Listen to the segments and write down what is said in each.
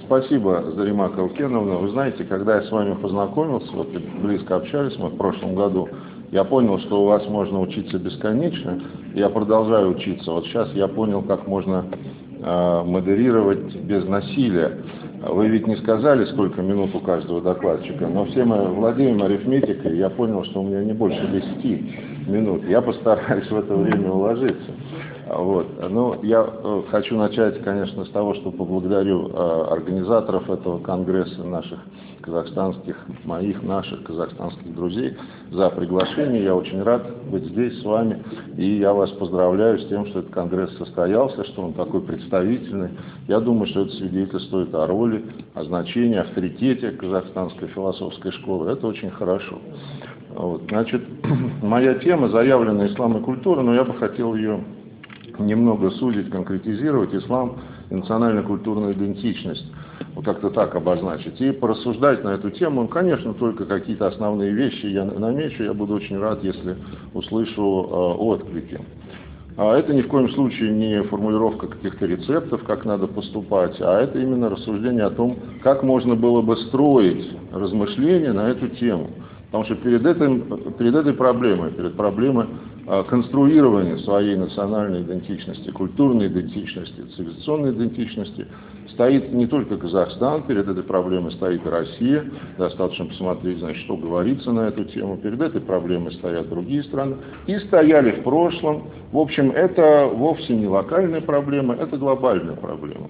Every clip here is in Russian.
Спасибо, Зарима Калкеновна. Вы знаете, когда я с вами познакомился, вот близко общались мы в прошлом году, я понял, что у вас можно учиться бесконечно. Я продолжаю учиться. Вот сейчас я понял, как можно модерировать без насилия. Вы ведь не сказали, сколько минут у каждого докладчика, но все мы владеем арифметикой, я понял, что у меня не больше 10 минут. Я постараюсь в это время уложиться. Вот. Ну, я хочу начать, конечно, с того, что поблагодарю организаторов этого конгресса, наших казахстанских, наших казахстанских друзей за приглашение. Я очень рад быть здесь с вами, и я вас поздравляю с тем, что этот конгресс состоялся, что он такой представительный. Я думаю, что это свидетельствует о роли, о значении, авторитете казахстанской философской школы. Это очень хорошо. Вот. Значит, моя тема заявлена «Ислам и культура», но я бы хотел ее немного сузить, конкретизировать: ислам и национально-культурная идентичность. Вот как-то так обозначить. И порассуждать на эту тему, конечно, только какие-то основные вещи я намечу. Я буду очень рад, если услышу отклики. Это ни в коем случае не формулировка каких-то рецептов, как надо поступать, а это именно рассуждение о том, как можно было бы строить размышления на эту тему. Потому что перед этой проблемой, перед проблемой конструирования своей национальной идентичности, культурной идентичности, цивилизационной идентичности стоит не только Казахстан, перед этой проблемой стоит и Россия. Достаточно посмотреть, значит, что говорится на эту тему. Перед этой проблемой стоят другие страны и стояли в прошлом. В общем, это вовсе не локальная проблема, это глобальная проблема.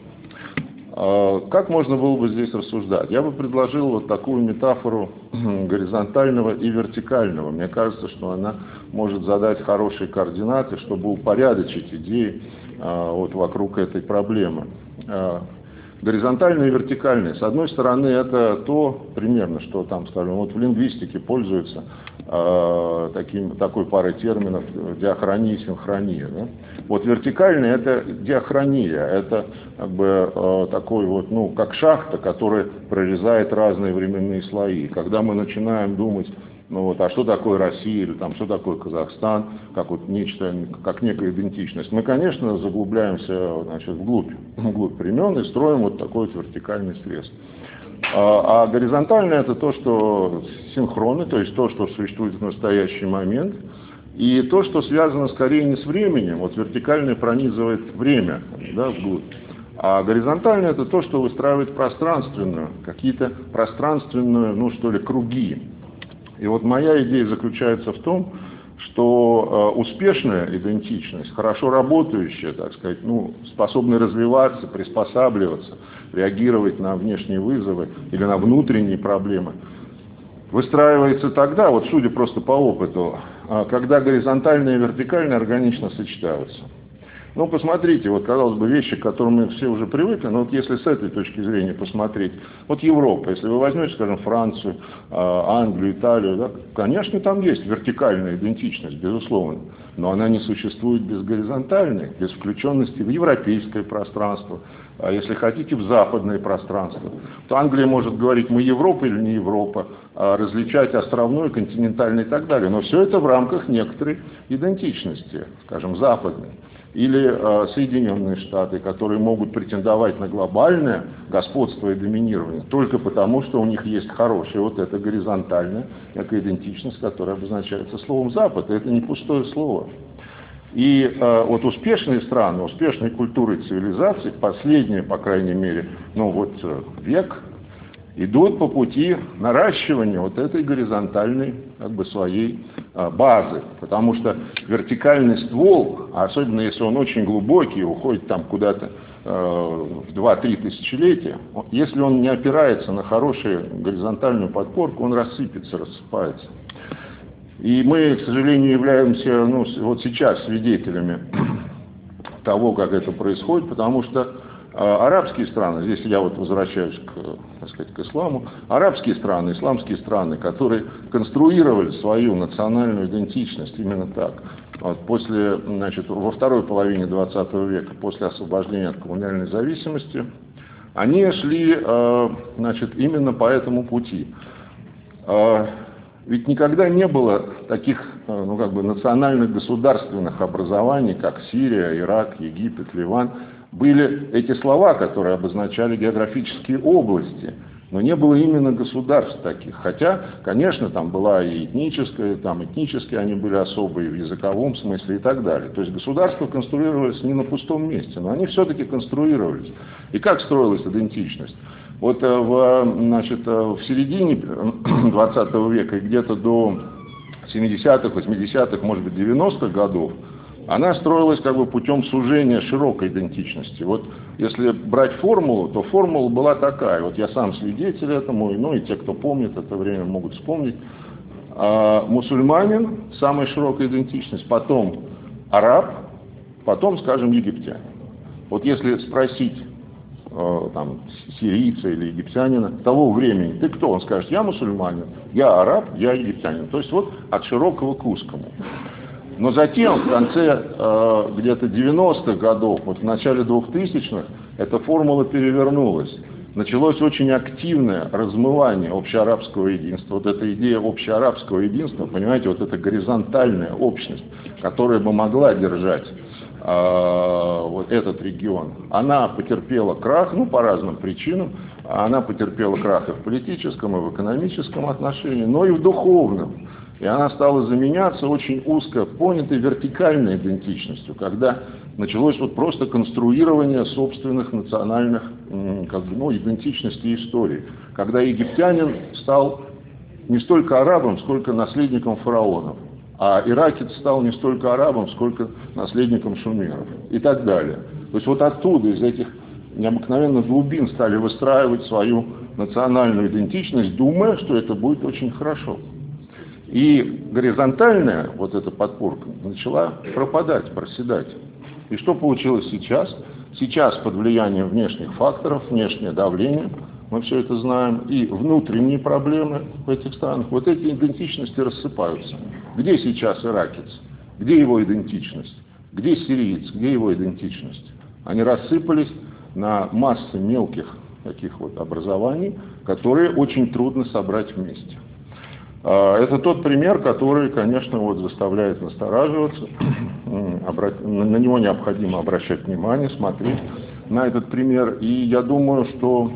Как можно было бы здесь рассуждать? Я бы предложил вот такую метафору горизонтального и вертикального. Мне кажется, что она может задать хорошие координаты, чтобы упорядочить идеи вот вокруг этой проблемы. Горизонтальное и вертикальное. С одной стороны, это то, примерно, что там, скажем, вот в лингвистике пользуются такой парой терминов: диахрония и синхрония. Да? Вот вертикальное — это диахрония, это как бы такой вот, ну, как шахта, которая прорезает разные временные слои. Когда мы начинаем думать, ну вот, а что такое Россия, или там, что такое Казахстан, как вот нечто, как некая идентичность, мы, конечно, заглубляемся, значит, вглубь времен и строим вот такой вот вертикальный срез. А горизонтальное — это то, что синхронно, то есть то, что существует в настоящий момент, и то, что связано скорее не с временем. Вот вертикальное пронизывает время, да, вглубь. А горизонтальное — это то, что выстраивает пространственную, какие-то пространственные, ну что ли, круги. И вот моя идея заключается в том, что успешная идентичность, хорошо работающая, так сказать, ну, способная развиваться, приспосабливаться, реагировать на внешние вызовы или на внутренние проблемы, выстраивается тогда, вот судя просто по опыту, когда горизонтальное и вертикальное органично сочетаются. Ну, посмотрите, вот, казалось бы, вещи, к которым мы все уже привыкли, но вот если с этой точки зрения посмотреть, вот Европа, если вы возьмете, скажем, Францию, Англию, Италию, да, конечно, там есть вертикальная идентичность, безусловно, но она не существует без горизонтальной, без включенности в европейское пространство, а если хотите, в западное пространство. То Англия может говорить: мы Европа или не Европа, различать островной, континентальный и так далее, но все это в рамках некоторой идентичности, скажем, западной. Или Соединенные Штаты, которые могут претендовать на глобальное господство и доминирование только потому, что у них есть хорошая вот эта горизонтальная некая идентичность, которая обозначается словом «Запад». И это не пустое слово. И вот успешные страны, успешные культуры и цивилизации, последние, по крайней мере, ну вот век, идут по пути наращивания вот этой горизонтальной, как бы, своей базы. Потому что вертикальный ствол, особенно если он очень глубокий, уходит там куда-то в 2-3 тысячелетия, если он не опирается на хорошую горизонтальную подпорку, он рассыпется, рассыпается. И мы, к сожалению, являемся, ну, вот сейчас свидетелями того, как это происходит, потому что арабские страны, здесь я вот возвращаюсь так сказать, к исламу, арабские страны, исламские страны, которые конструировали свою национальную идентичность именно так. Вот после, значит, во второй половине 20 века, после освобождения от колониальной зависимости, они шли, значит, именно по этому пути. Ведь никогда не было таких, ну, как бы, национальных государственных образований, как Сирия, Ирак, Египет, Ливан, Были эти слова, которые обозначали географические области, но не было именно государств таких. Хотя, конечно, там была и этническая, там этнические они были особые в языковом смысле и так далее. То есть государства конструировались не на пустом месте, но они все-таки конструировались. И как строилась идентичность? Вот в середине 20 века и где-то до 70-х, 80-х, может быть, 90-х годов она строилась как бы путем сужения широкой идентичности. Вот если брать формулу, то формула была такая. Вот я сам свидетель этому, ну и те, кто помнит это время, могут вспомнить. Мусульманин, самая широкая идентичность, потом араб, потом, скажем, египтянин. Вот если спросить там, сирийца или египтянина того времени, ты кто? Он скажет, я мусульманин, я араб, я египтянин. То есть вот от широкого к узкому. Но затем, в конце где-то 90-х годов, вот в начале 2000-х, эта формула перевернулась. Началось очень активное размывание общеарабского единства. Вот эта идея общеарабского единства, понимаете, вот эта горизонтальная общность, которая бы могла держать вот этот регион, она потерпела крах, ну, по разным причинам. Она потерпела крах и в политическом, и в экономическом отношении, но и в духовном. И она стала заменяться очень узко понятой вертикальной идентичностью, когда началось вот просто конструирование собственных национальных идентичностей и историй. Когда египтянин стал не столько арабом, сколько наследником фараонов, а иракец стал не столько арабом, сколько наследником шумеров и так далее. То есть вот оттуда, из этих необыкновенных глубин стали выстраивать свою национальную идентичность, думая, что это будет очень хорошо. И горизонтальная вот эта подпорка начала пропадать, проседать. И что получилось сейчас? Сейчас под влиянием внешних факторов, внешнее давление, мы все это знаем, и внутренние проблемы в этих странах, вот эти идентичности рассыпаются. Где сейчас иракец? Где его идентичность? Где сириец? Где его идентичность? Они рассыпались на массы мелких таких вот образований, которые очень трудно собрать вместе. Это тот пример, который, конечно, вот заставляет настораживаться, на него необходимо обращать внимание, смотреть на этот пример. И я думаю, что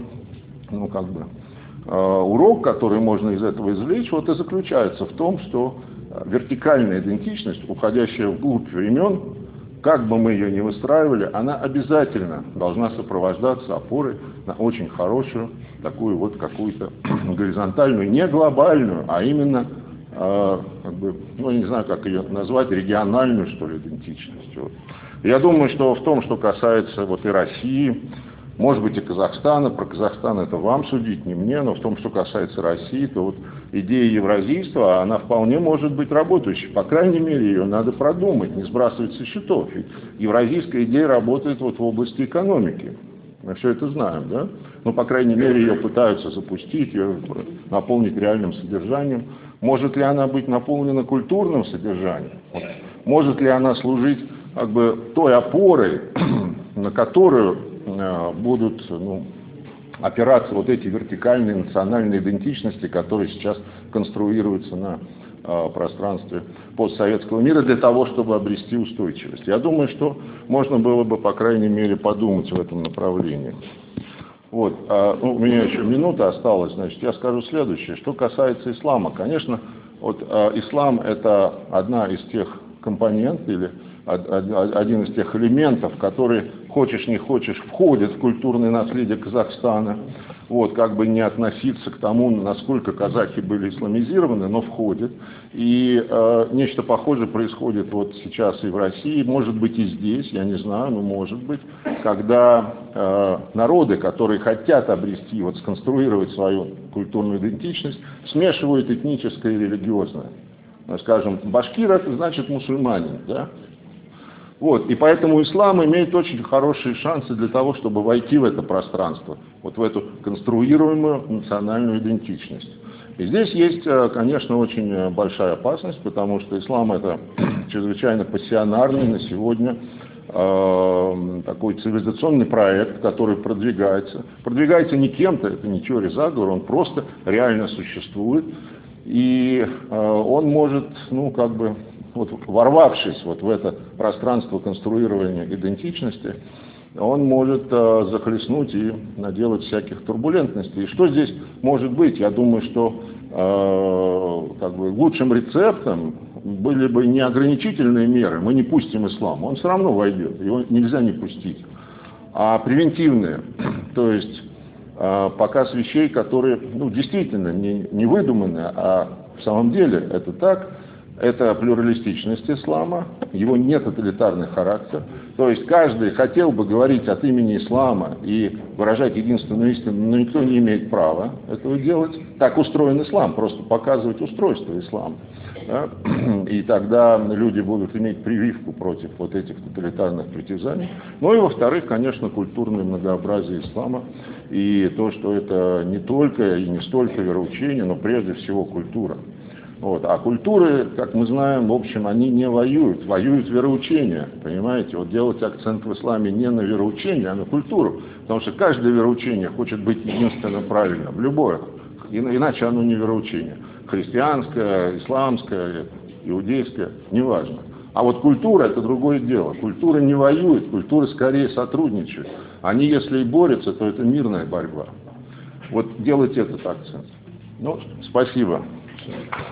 урок, который можно из этого извлечь, вот и заключается в том, что вертикальная идентичность, уходящая вглубь времен, как бы мы ее ни выстраивали, она обязательно должна сопровождаться опорой на очень хорошую, такую вот какую-то горизонтальную, не глобальную, а именно, я не знаю, как ее назвать, региональную, что ли, идентичность. Вот. Я думаю, что в том, что касается вот и России, может быть, и Казахстана, про Казахстан это вам судить, не мне, но в том, что касается России, то вот идея евразийства, она вполне может быть работающей. По крайней мере, ее надо продумать, не сбрасывать со счетов. Ведь евразийская идея работает вот в области экономики. Мы все это знаем, да? Ну, по крайней мере, ее пытаются запустить, ее наполнить реальным содержанием. Может ли она быть наполнена культурным содержанием? Может ли она служить как бы той опорой, на которую будут опираться вот эти вертикальные национальные идентичности, которые сейчас конструируются на пространстве постсоветского мира для того, чтобы обрести устойчивость. Я думаю, что можно было бы, по крайней мере, подумать в этом направлении. Вот. У меня еще минута осталась, значит, я скажу следующее. Что касается ислама, конечно, вот, ислам это одна из тех компонент или один из тех элементов, которые, хочешь не хочешь, входят в культурное наследие Казахстана. Вот, как бы не относиться к тому, насколько казахи были исламизированы, но входят. И нечто похожее происходит вот сейчас и в России, может быть и здесь, я не знаю, но может быть, когда народы, которые хотят обрести, вот сконструировать свою культурную идентичность, смешивают этническое и религиозное. Скажем, башкир это значит мусульманин, да? Вот, и поэтому ислам имеет очень хорошие шансы для того, чтобы войти в это пространство, вот в эту конструируемую национальную идентичность. И здесь есть, конечно, очень большая опасность, потому что ислам это чрезвычайно пассионарный на сегодня такой цивилизационный проект, который продвигается. Продвигается не кем-то, это не теория заговора, он просто реально существует. И он может, вот ворвавшись вот в это пространство конструирования идентичности, он может захлестнуть и наделать всяких турбулентностей. И что здесь может быть? Я думаю, что как бы лучшим рецептом были бы не ограничительные меры, мы не пустим ислам, он все равно войдет, его нельзя не пустить, а превентивные, то есть показ вещей, которые действительно не выдуманы, а в самом деле это так. Это плюралистичность ислама, его не тоталитарный характер. То есть каждый хотел бы говорить от имени ислама и выражать единственную истину, но никто не имеет права этого делать. Так устроен ислам, просто показывать устройство ислама. Да? И тогда люди будут иметь прививку против вот этих тоталитарных притязаний. Ну и во-вторых, конечно, культурное многообразие ислама и то, что это не только и не столько вероучение, но прежде всего культура. Вот. А культуры, как мы знаем, в общем, они не воюют, воюют вероучения, понимаете? Вот делать акцент в исламе не на вероучение, а на культуру, потому что каждое вероучение хочет быть единственно правильным, любое, иначе оно не вероучение. Христианское, исламское, иудейское, неважно. А вот культура – это другое дело. Культура не воюет, культура скорее сотрудничает. Они, если и борются, то это мирная борьба. Вот делайте этот акцент. Ну, спасибо.